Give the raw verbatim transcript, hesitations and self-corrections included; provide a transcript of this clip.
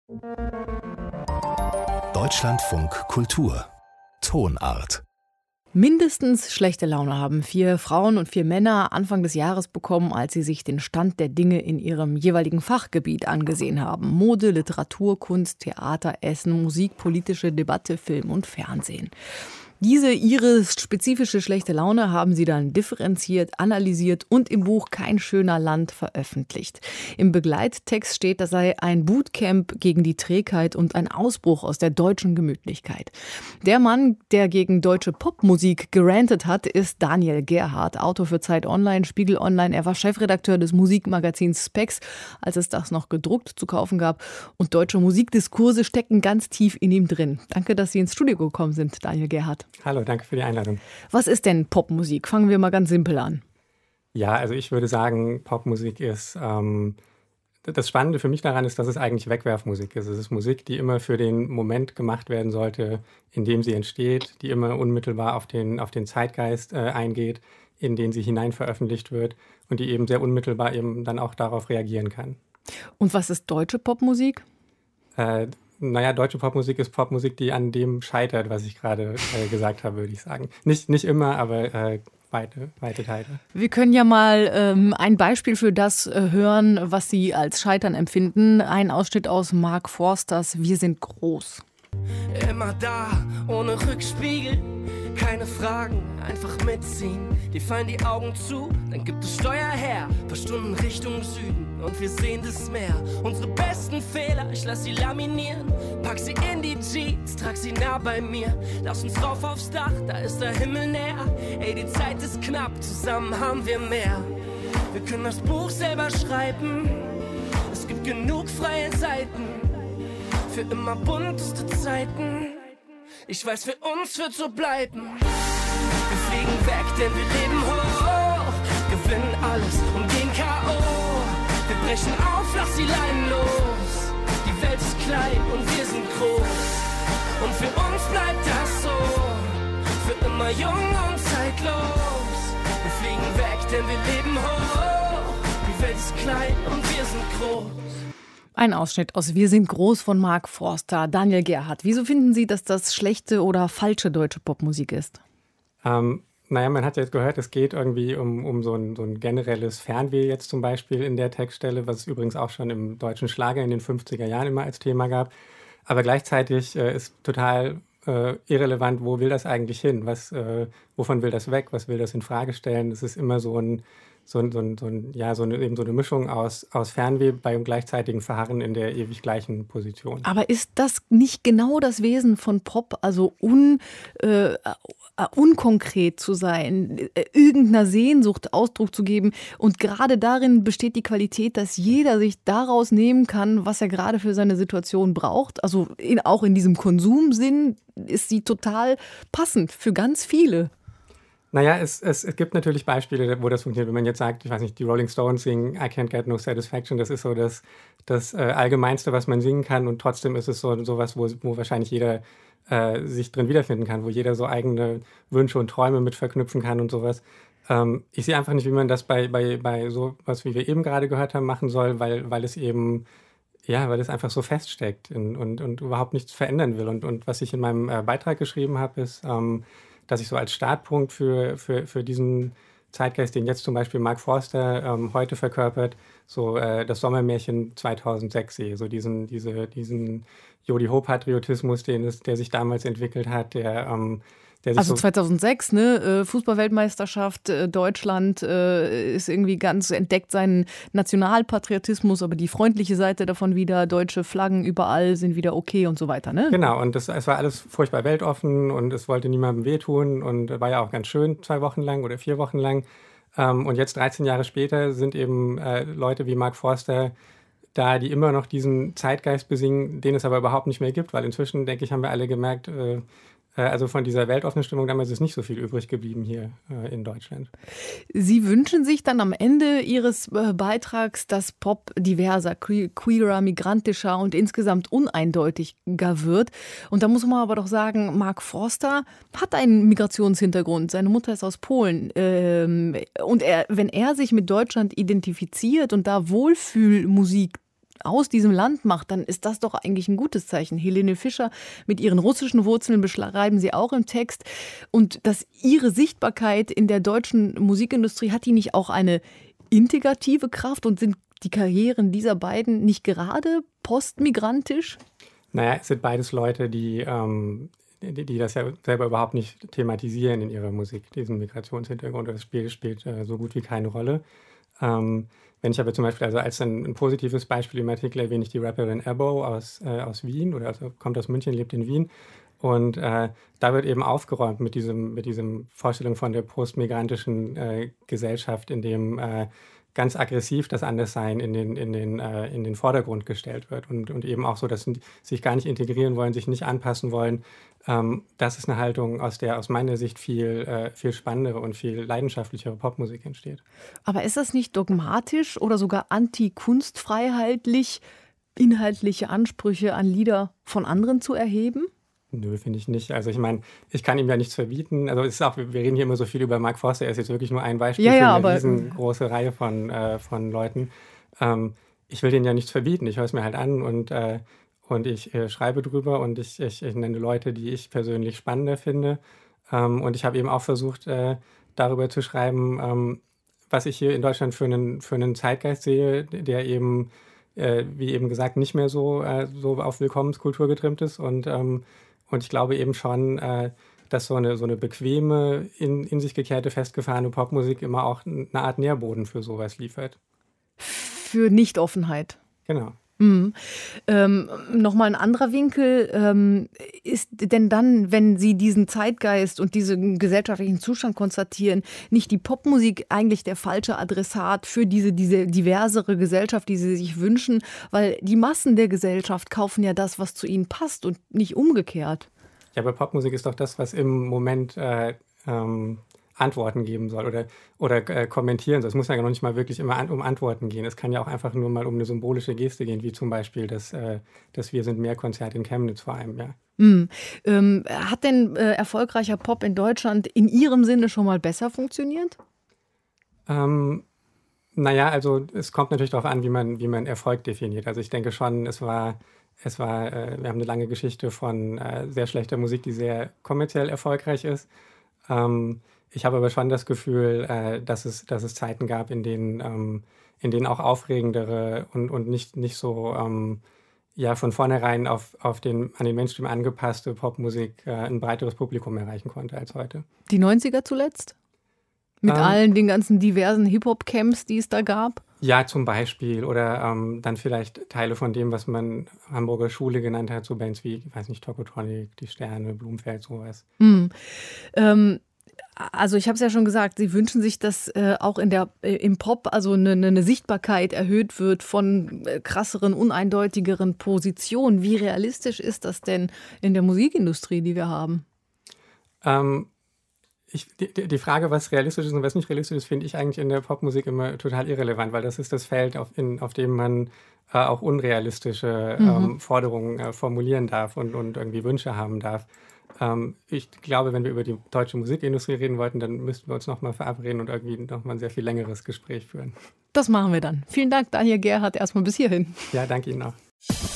Deutschlandfunk Kultur Tonart. Mindestens schlechte Laune haben vier Frauen und vier Männer Anfang des Jahres bekommen, als sie sich den Stand der Dinge in ihrem jeweiligen Fachgebiet angesehen haben. Mode, Literatur, Kunst, Theater, Essen, Musik, politische Debatte, Film und Fernsehen. Diese ihre spezifische schlechte Laune haben sie dann differenziert, analysiert und im Buch Kein schöner Land veröffentlicht. Im Begleittext steht, das sei ein Bootcamp gegen die Trägheit und ein Ausbruch aus der deutschen Gemütlichkeit. Der Mann, der gegen deutsche Popmusik gerantet hat, ist Daniel Gerhardt, Autor für Zeit Online, Spiegel Online. Er war Chefredakteur des Musikmagazins Spex, als es das noch gedruckt zu kaufen gab. Und deutsche Musikdiskurse stecken ganz tief in ihm drin. Danke, dass Sie ins Studio gekommen sind, Daniel Gerhardt. Hallo, danke für die Einladung. Was ist denn Popmusik? Fangen wir mal ganz simpel an. Ja, also ich würde sagen, Popmusik ist, ähm, das Spannende für mich daran ist, dass es eigentlich Wegwerfmusik ist. Es ist Musik, die immer für den Moment gemacht werden sollte, in dem sie entsteht, die immer unmittelbar auf den, auf den Zeitgeist äh, eingeht, in den sie hinein veröffentlicht wird und die eben sehr unmittelbar eben dann auch darauf reagieren kann. Und was ist deutsche Popmusik? Äh, Naja, deutsche Popmusik ist Popmusik, die an dem scheitert, was ich gerade äh, gesagt habe, würde ich sagen. Nicht, nicht immer, aber äh, weite, weite Teile. Wir können ja mal ähm, ein Beispiel für das äh, hören, was Sie als Scheitern empfinden. Ein Ausschnitt aus Mark Forsters Wir sind groß. Immer da, ohne Rückspiegel, keine Fragen, einfach mitziehen. Die fallen die Augen zu, dann gibt es Steuer her, paar Stunden Richtung Süden und wir sehen das Meer. Unsere besten Fehler, ich lass sie laminieren, pack sie in die Jeans, trag sie nah bei mir. Lass uns rauf aufs Dach, da ist der Himmel näher. Ey, die Zeit ist knapp, zusammen haben wir mehr. Wir können das Buch selber schreiben, es gibt genug freie Seiten. Für immer bunteste Zeiten. Ich weiß, für uns wird so bleiben. Wir fliegen weg, denn wir leben hoch. Gewinnen alles und gehen K O. Wir brechen auf, lass die Leinen los. Die Welt ist klein und wir sind groß. Und für uns bleibt das so. Für immer jung und zeitlos. Wir fliegen weg, denn wir leben hoch. Die Welt ist klein und wir sind groß. Ein Ausschnitt aus Wir sind groß von Mark Forster. Daniel Gerhardt, wieso finden Sie, dass das schlechte oder falsche deutsche Popmusik ist? Ähm, naja, man hat ja jetzt gehört, es geht irgendwie um, um so, ein, so ein generelles Fernweh jetzt zum Beispiel in der Textstelle, was es übrigens auch schon im deutschen Schlager in den fünfziger Jahren immer als Thema gab. Aber gleichzeitig äh, ist total äh, irrelevant, wo will das eigentlich hin? Was, äh, wovon will das weg? Was will das in Frage stellen? Es ist immer so ein So, ein, so, ein, so, ein, ja, so, eine, eben so eine Mischung aus, aus Fernweh beim gleichzeitigen Verharren in der ewig gleichen Position. Aber ist das nicht genau das Wesen von Pop, also un, äh, unkonkret zu sein, äh, irgendeiner Sehnsucht Ausdruck zu geben? Und gerade darin besteht die Qualität, dass jeder sich daraus nehmen kann, was er gerade für seine Situation braucht. Also in, auch in diesem Konsumsinn ist sie total passend für ganz viele. Naja, es, es, es gibt natürlich Beispiele, wo das funktioniert. Wenn man jetzt sagt, ich weiß nicht, die Rolling Stones singen I Can't Get No Satisfaction, das ist so das, das äh, Allgemeinste, was man singen kann. Und trotzdem ist es so sowas, wo, wo wahrscheinlich jeder äh, sich drin wiederfinden kann, wo jeder so eigene Wünsche und Träume mit verknüpfen kann und sowas. Ähm, ich sehe einfach nicht, wie man das bei, bei, bei so was, wie wir eben gerade gehört haben, machen soll, weil, weil es eben, ja, weil es einfach so feststeckt und, und, und überhaupt nichts verändern will. Und, und was ich in meinem äh, Beitrag geschrieben habe, ist, ähm, dass ich so als Startpunkt für, für, für diesen Zeitgeist, den jetzt zum Beispiel Mark Forster ähm, heute verkörpert, so äh, das Sommermärchen zweitausendsechs sehe, so diesen, diese, diesen Jodi-Ho-Patriotismus, den es, der sich damals entwickelt hat, der, ähm, der sich also so zweitausendsechs, ne, Fußball-Weltmeisterschaft, Deutschland äh, ist irgendwie ganz, entdeckt seinen Nationalpatriotismus, aber die freundliche Seite davon wieder, deutsche Flaggen überall sind wieder okay und so weiter, ne? Genau, und das, es war alles furchtbar weltoffen und es wollte niemandem wehtun und war ja auch ganz schön, zwei Wochen lang oder vier Wochen lang. Ähm, und jetzt dreizehn Jahre später sind eben äh, Leute wie Mark Forster da, die immer noch diesen Zeitgeist besingen, den es aber überhaupt nicht mehr gibt, weil inzwischen, denke ich, haben wir alle gemerkt, äh, also von dieser weltoffenen Stimmung damals ist nicht so viel übrig geblieben hier äh, in Deutschland. Sie wünschen sich dann am Ende Ihres äh, Beitrags, dass Pop diverser, que- queerer, migrantischer und insgesamt uneindeutiger wird. Und da muss man aber doch sagen, Mark Forster hat einen Migrationshintergrund. Seine Mutter ist aus Polen. Ähm, und er, wenn er sich mit Deutschland identifiziert und da Wohlfühlmusik aus diesem Land macht, dann ist das doch eigentlich ein gutes Zeichen. Helene Fischer mit ihren russischen Wurzeln beschreiben sie auch im Text. Und dass ihre Sichtbarkeit in der deutschen Musikindustrie, hat die nicht auch eine integrative Kraft und sind die Karrieren dieser beiden nicht gerade postmigrantisch? Naja, es sind beides Leute, die, ähm, die, die das ja selber überhaupt nicht thematisieren in ihrer Musik, diesen Migrationshintergrund. Das spielt, spielt äh, so gut wie keine Rolle. Ähm, wenn ich aber zum Beispiel, also als ein, ein positives Beispiel im Artikel erwähne ich die Rapperin Ebo aus, äh, aus Wien, oder also kommt aus München, lebt in Wien. Und äh, da wird eben aufgeräumt mit diesem, mit diesem Vorstellung von der postmigrantischen äh, Gesellschaft, in dem äh, ganz aggressiv das Anderssein in den, in den, äh, in den Vordergrund gestellt wird. Und, und eben auch so, dass sie sich gar nicht integrieren wollen, sich nicht anpassen wollen. Ähm, das ist eine Haltung, aus der aus meiner Sicht viel, äh, viel spannendere und viel leidenschaftlichere Popmusik entsteht. Aber ist das nicht dogmatisch oder sogar anti-kunstfreiheitlich, inhaltliche Ansprüche an Lieder von anderen zu erheben? Nö, finde ich nicht. Also ich meine, ich kann ihm ja nichts verbieten. Also es ist auch, wir reden hier immer so viel über Mark Forster, er ist jetzt wirklich nur ein Beispiel ja, für ja, eine aber riesengroße Reihe von, äh, von Leuten. Ähm, ich will den ja nichts verbieten, ich höre es mir halt an und, äh, und ich äh, schreibe drüber und ich, ich, ich nenne Leute, die ich persönlich spannender finde. Ähm, und ich habe eben auch versucht, äh, darüber zu schreiben, ähm, was ich hier in Deutschland für einen, für einen Zeitgeist sehe, der eben, äh, wie eben gesagt, nicht mehr so, äh, so auf Willkommenskultur getrimmt ist. Und ähm, Und ich glaube eben schon, äh, dass so eine, so eine bequeme, in, in sich gekehrte, festgefahrene Popmusik immer auch eine Art Nährboden für sowas liefert. Für Nichtoffenheit. Genau. Mhm. Ähm, Nochmal ein anderer Winkel. Ähm, ist denn dann, wenn Sie diesen Zeitgeist und diesen gesellschaftlichen Zustand konstatieren, nicht die Popmusik eigentlich der falsche Adressat für diese, diese diversere Gesellschaft, die Sie sich wünschen? Weil die Massen der Gesellschaft kaufen ja das, was zu ihnen passt und nicht umgekehrt. Ja, aber Popmusik ist doch das, was im Moment äh, ähm, Antworten geben soll oder, oder äh, kommentieren soll. Es muss ja noch nicht mal wirklich immer an, um Antworten gehen. Es kann ja auch einfach nur mal um eine symbolische Geste gehen, wie zum Beispiel das, äh, das Wir sind mehr Konzert in Chemnitz vor einem Jahr. Mhm. Ähm, hat denn äh, erfolgreicher Pop in Deutschland in Ihrem Sinne schon mal besser funktioniert? Ähm, naja, also es kommt natürlich darauf an, wie man, wie man Erfolg definiert. Also ich denke schon, es war, es war äh, wir haben eine lange Geschichte von äh, sehr schlechter Musik, die sehr kommerziell erfolgreich ist. Ähm, Ich habe aber schon das Gefühl, äh, dass, es, dass es Zeiten gab, in denen, ähm, in denen auch aufregendere und, und nicht, nicht so ähm, ja, von vornherein auf, auf den, an den Mainstream angepasste Popmusik äh, ein breiteres Publikum erreichen konnte als heute. Die neunziger zuletzt? Mit Ähm, allen den ganzen diversen Hip-Hop-Camps, die es da gab? Ja, zum Beispiel. Oder ähm, dann vielleicht Teile von dem, was man Hamburger Schule genannt hat, so Bands wie, ich weiß nicht, Tokotronic, Die Sterne, Blumfeld, sowas. Mhm. Ähm, Also ich habe es ja schon gesagt, Sie wünschen sich, dass äh, auch in der, äh, im Pop also eine, eine Sichtbarkeit erhöht wird von äh, krasseren, uneindeutigeren Positionen. Wie realistisch ist das denn in der Musikindustrie, die wir haben? Ähm, ich, die, die Frage, was realistisch ist und was nicht realistisch ist, finde ich eigentlich in der Popmusik immer total irrelevant, weil das ist das Feld, auf, in, auf dem man äh, auch unrealistische Mhm. ähm, Forderungen äh, formulieren darf und, und irgendwie Wünsche haben darf. Ähm, ich glaube, wenn wir über die deutsche Musikindustrie reden wollten, dann müssten wir uns nochmal verabreden und irgendwie nochmal ein sehr viel längeres Gespräch führen. Das machen wir dann. Vielen Dank, Daniel Gerhardt, erstmal bis hierhin. Ja, danke Ihnen auch.